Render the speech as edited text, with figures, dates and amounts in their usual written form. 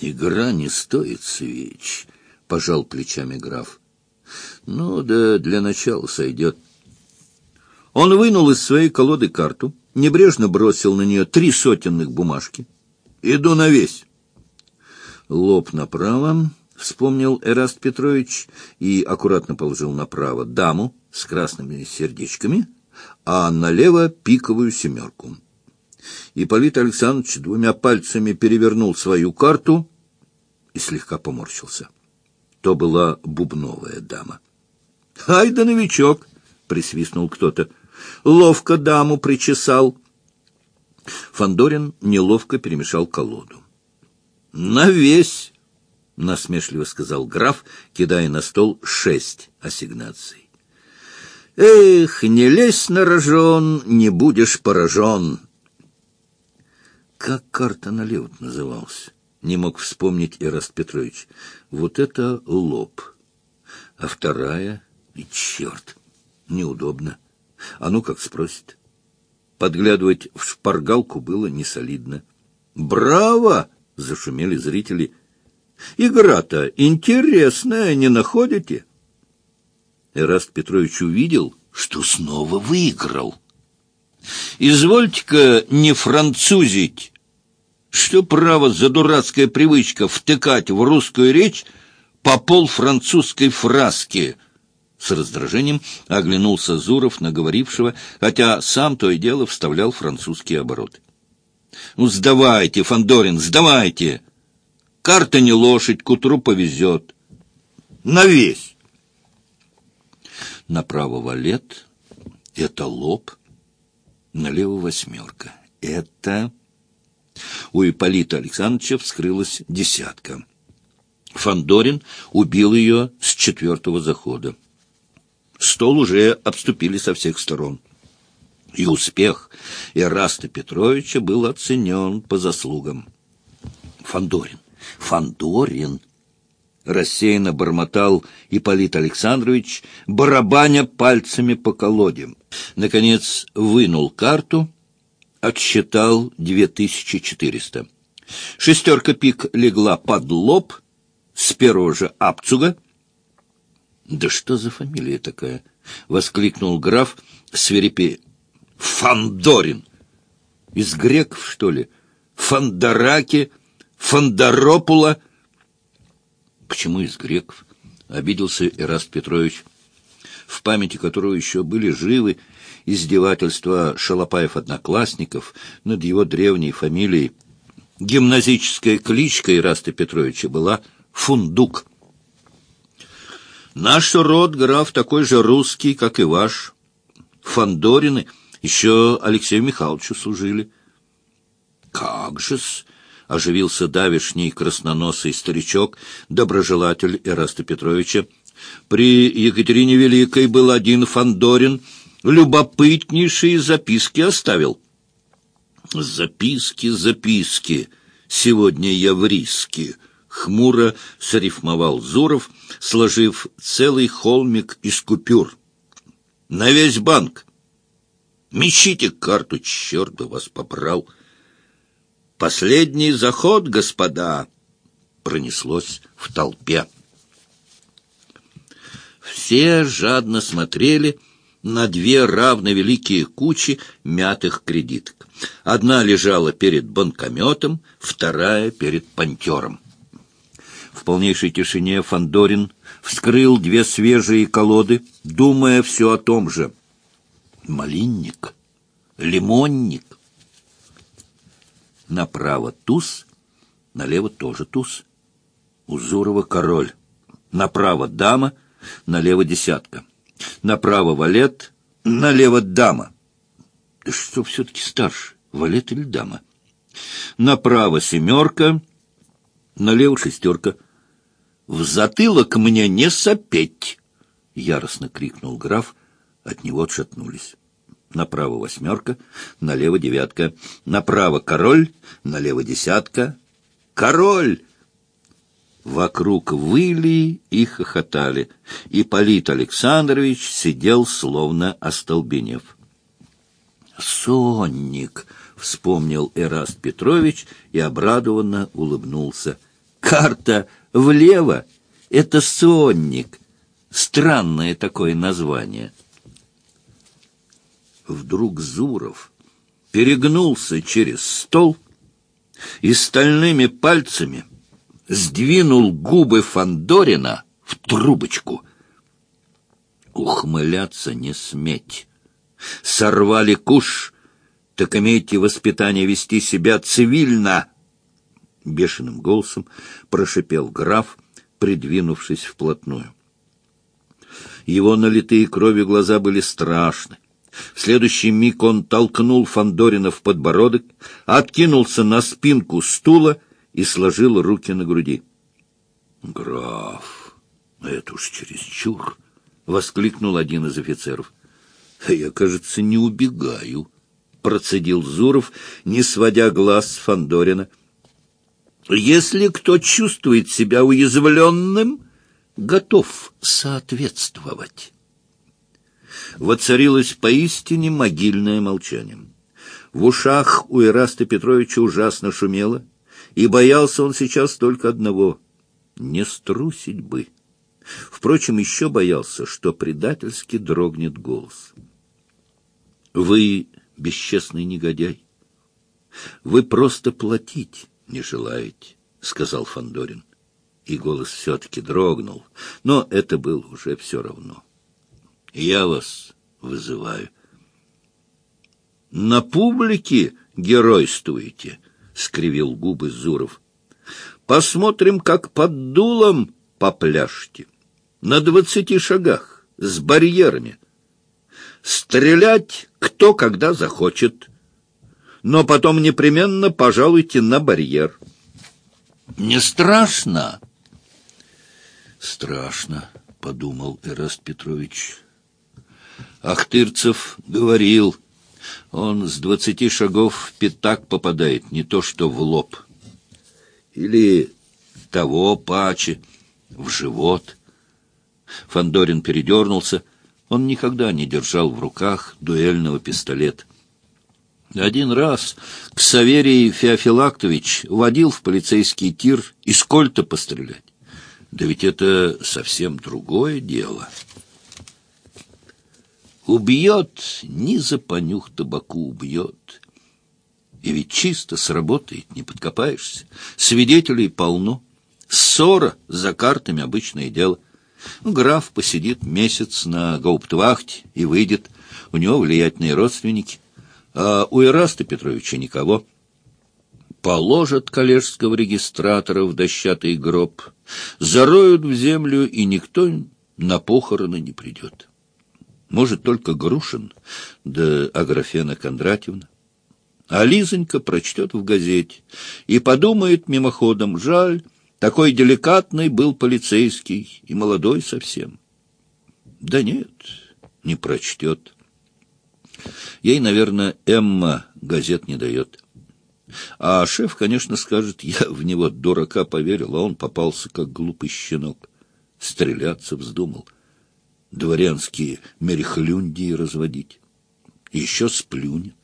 Игра не стоит свеч, — пожал плечами граф. Ну да для начала сойдет. Он вынул из своей колоды карту, небрежно бросил на нее 3 сотенных бумажки. Иду на весь. Лоб направо, вспомнил Эраст Петрович, и аккуратно положил направо даму с красными сердечками, а налево пиковую 7. Ипполит Александрович 2 пальцами перевернул свою карту и слегка поморщился. То была бубновая дама. — Ай да новичок! — присвистнул кто-то. — Ловко даму причесал. Фандорин неловко перемешал колоду. — На весь! — насмешливо сказал граф, кидая на стол 6 ассигнаций. — Эх, не лезь на рожон, не будешь поражен! Как карта налево называлась? Не мог вспомнить Эраст Петрович. Вот это лоб. А вторая... И черт! Неудобно. А ну как спросит. Подглядывать в шпаргалку было несолидно. «Браво!» — зашумели зрители. «Игра-то интересная, не находите?» Эраст Петрович увидел, что снова выиграл. «Извольте-ка не французить, что право за дурацкая привычка втыкать в русскую речь по полфранцузской фразке». С раздражением оглянулся Зуров на говорившего, хотя сам то и дело вставлял французские обороты. «Ну, сдавайте, Фандорин, сдавайте! Карта не лошадь, к утру повезет. На весь!» Направо валет — это лоб, налево 8. Это... У Ипполита Александровича вскрылась 10. Фандорин убил ее с 4-го захода. Стол уже обступили со всех сторон. И успех Эраста Петровича был оценен по заслугам. Фандорин! Рассеянно бормотал Ипполит Александрович, барабаня пальцами по колоде. Наконец вынул карту, отсчитал 2400. 6 пик легла под лоб с первого же абцуга. «Да что за фамилия такая?» — воскликнул граф свирепея. «Фандорин! Из греков, что ли? Фандараки, Фандаропула?» «Почему из греков?» — обиделся Эраст Петрович, в памяти которого еще были живы издевательства шалопаев-одноклассников над его древней фамилией. Гимназическая кличка Эраста Петровича была Фундук. «Наш род, граф, такой же русский, как и ваш. Фандорины еще Алексею Михайловичу служили». «Как же-с!» — оживился давешний красноносый старичок, доброжелатель Эраста Петровича. «При Екатерине Великой был один Фандорин, любопытнейшие записки оставил». «Записки. Сегодня я в риске», — хмуро срифмовал Зуров, сложив целый холмик из купюр. «На весь банк. Мечите карту, черт бы вас побрал». «Последний заход, господа!» — пронеслось в толпе. Все жадно смотрели на 2 равновеликие кучи мятых кредиток. Одна лежала перед банкометом, вторая перед пантером. В полнейшей тишине Фандорин вскрыл 2 свежие колоды, думая все о том же. Малинник, лимонник. Направо туз, налево тоже туз. У Зурова король. Направо дама, налево 10. Направо валет, налево дама. Да что все-таки старше, валет или дама? Направо 7, налево 6. «В затылок мне не сопеть!» — яростно крикнул граф. От него отшатнулись. Направо 8, налево 9. Направо король, налево 10. Король! Вокруг выли и хохотали. Ипполит Александрович сидел, словно остолбенев. «Сонник!» — вспомнил Эраст Петрович и обрадованно улыбнулся. Карта влево — это сонник. Странное такое название. Вдруг Зуров перегнулся через стол и стальными пальцами сдвинул губы Фандорина в трубочку. Ухмыляться не сметь. Сорвали куш, так имейте воспитание вести себя цивильно. Бешеным голосом прошипел граф, придвинувшись вплотную. Его налитые кровью глаза были страшны. В следующий миг он толкнул Фандорина в подбородок, откинулся на спинку стула и сложил руки на груди. — Граф, это уж чересчур! — воскликнул один из офицеров. — Я, кажется, не убегаю, — процедил Зуров, не сводя глаз с Фандорина. — Если кто чувствует себя уязвленным, готов соответствовать. Воцарилось поистине могильное молчание. В ушах у Ираста Петровича ужасно шумело, и боялся он сейчас только одного — не струсить бы. Впрочем, еще боялся, что предательски дрогнет голос. — Вы бесчестный негодяй. Вы просто платить не желаете, — сказал Фандорин. И голос все-таки дрогнул, но это было уже все равно. — Я вас вызываю. — На публике геройствуете, — скривил губы Зуров. — Посмотрим, как под дулом попляшете. На 20 шагах, с барьерами. Стрелять кто когда захочет, но потом непременно пожалуйте на барьер. Не страшно? — Страшно, — подумал Эраст Петрович. Ахтырцев говорил, он с 20 шагов в пятак попадает, не то что в лоб. Или того паче, в живот. Фандорин передернулся. Он никогда не держал в руках дуэльного пистолета. Один раз Ксаверий Феофилактович водил в полицейский тир из кольта пострелять. Да ведь это совсем другое дело. Убьет, ни за понюх табаку убьет. И ведь чисто сработает, не подкопаешься. Свидетелей полно. Ссора за картами — обычное дело. Граф посидит месяц на гауптвахте и выйдет. У него влиятельные родственники. А у Ираста Петровича никого. Положат коллежского регистратора в дощатый гроб, зароют в землю, и никто на похороны не придет. Может, только Грушин, да Аграфена Кондратьевна. А Лизонька прочтет в газете и подумает мимоходом: жаль, такой деликатный был полицейский и молодой совсем. Да нет, не прочтет. Ей, наверное, Эмма газет не дает. А шеф, конечно, скажет: я в него, дурака, поверил, а он попался, как глупый щенок. Стреляться вздумал. Дворянские мерехлюндии разводить. Еще сплюнет.